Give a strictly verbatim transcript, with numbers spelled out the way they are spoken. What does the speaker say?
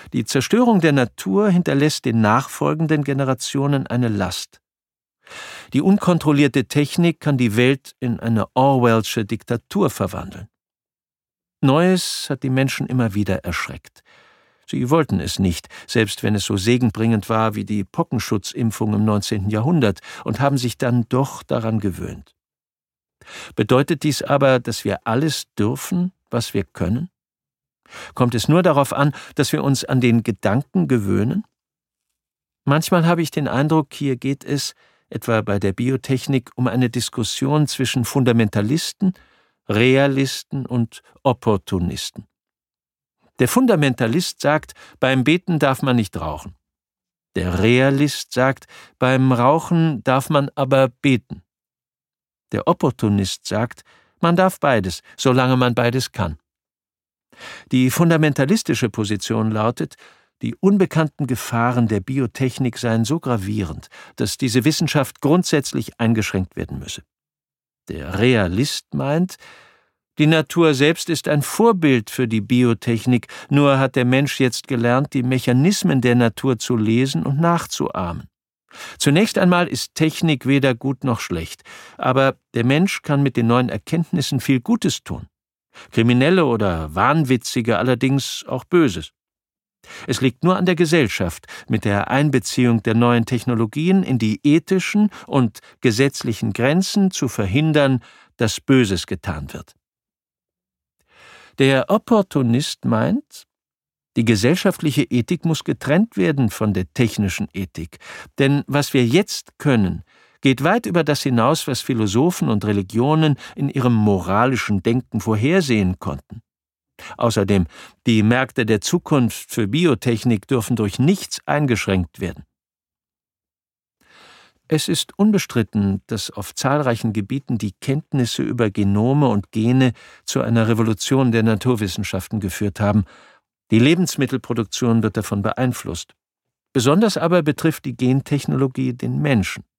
Die Zerstörung der Natur hinterlässt den nachfolgenden Generationen eine Last. Die unkontrollierte Technik kann die Welt in eine Orwellsche Diktatur verwandeln. Neues hat die Menschen immer wieder erschreckt. Sie wollten es nicht, selbst wenn es so segenbringend war wie die Pockenschutzimpfung im neunzehnten Jahrhundert, und haben sich dann doch daran gewöhnt. Bedeutet dies aber, dass wir alles dürfen, was wir können? Kommt es nur darauf an, dass wir uns an den Gedanken gewöhnen? Manchmal habe ich den Eindruck, hier geht es, etwa bei der Biotechnik, um eine Diskussion zwischen Fundamentalisten, Realisten und Opportunisten. Der Fundamentalist sagt, beim Beten darf man nicht rauchen. Der Realist sagt, beim Rauchen darf man aber beten. Der Opportunist sagt, man darf beides, solange man beides kann. Die fundamentalistische Position lautet, die unbekannten Gefahren der Biotechnik seien so gravierend, dass diese Wissenschaft grundsätzlich eingeschränkt werden müsse. Der Realist meint, die Natur selbst ist ein Vorbild für die Biotechnik, nur hat der Mensch jetzt gelernt, die Mechanismen der Natur zu lesen und nachzuahmen. Zunächst einmal ist Technik weder gut noch schlecht, aber der Mensch kann mit den neuen Erkenntnissen viel Gutes tun. Kriminelle oder Wahnwitzige allerdings auch Böses. Es liegt nur an der Gesellschaft, mit der Einbeziehung der neuen Technologien in die ethischen und gesetzlichen Grenzen zu verhindern, dass Böses getan wird. Der Opportunist meint, die gesellschaftliche Ethik muss getrennt werden von der technischen Ethik, denn was wir jetzt können, geht weit über das hinaus, was Philosophen und Religionen in ihrem moralischen Denken vorhersehen konnten. Außerdem, die Märkte der Zukunft für Biotechnik dürfen durch nichts eingeschränkt werden. Es ist unbestritten, dass auf zahlreichen Gebieten die Kenntnisse über Genome und Gene zu einer Revolution der Naturwissenschaften geführt haben. Die Lebensmittelproduktion wird davon beeinflusst. Besonders aber betrifft die Gentechnologie den Menschen.